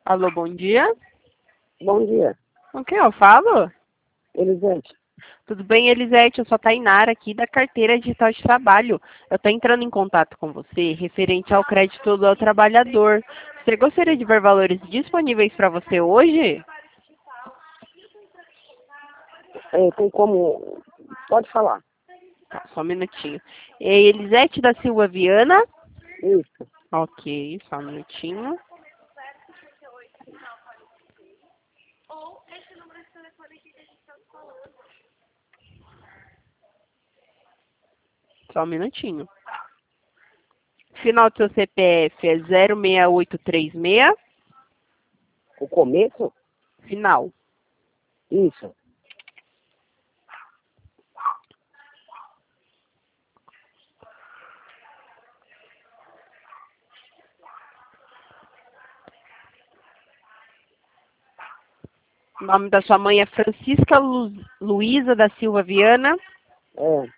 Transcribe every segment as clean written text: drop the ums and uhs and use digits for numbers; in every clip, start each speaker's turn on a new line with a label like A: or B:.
A: Alô, bom dia.
B: Bom dia,
A: Com quem eu falo?
B: Elisete.
A: Tudo bem, Elisete? Eu sou a Tainara aqui da Carteira Digital de Trabalho. Eu estou entrando em contato com você referente ao crédito do trabalhador. Você gostaria de ver valores disponíveis para você hoje?
B: Tem como... Pode falar.
A: Tá, só um minutinho. É Elisete da Silva Viana.
B: Isso.
A: Ok, só um minutinho. Só um minutinho. Final do seu CPF é 06836.
B: O começo?
A: Final.
B: Isso.
A: O nome da sua mãe é Francisca Luísa da Silva Viana.
B: É.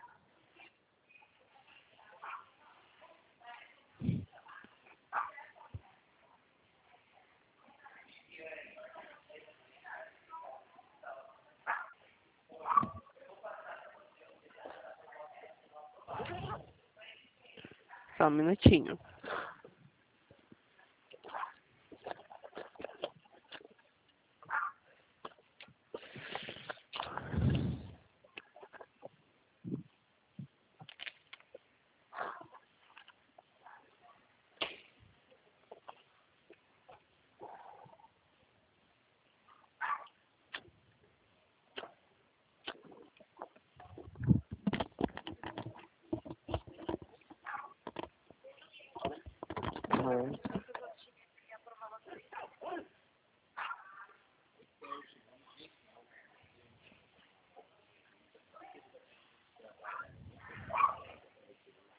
A: Só um minutinho.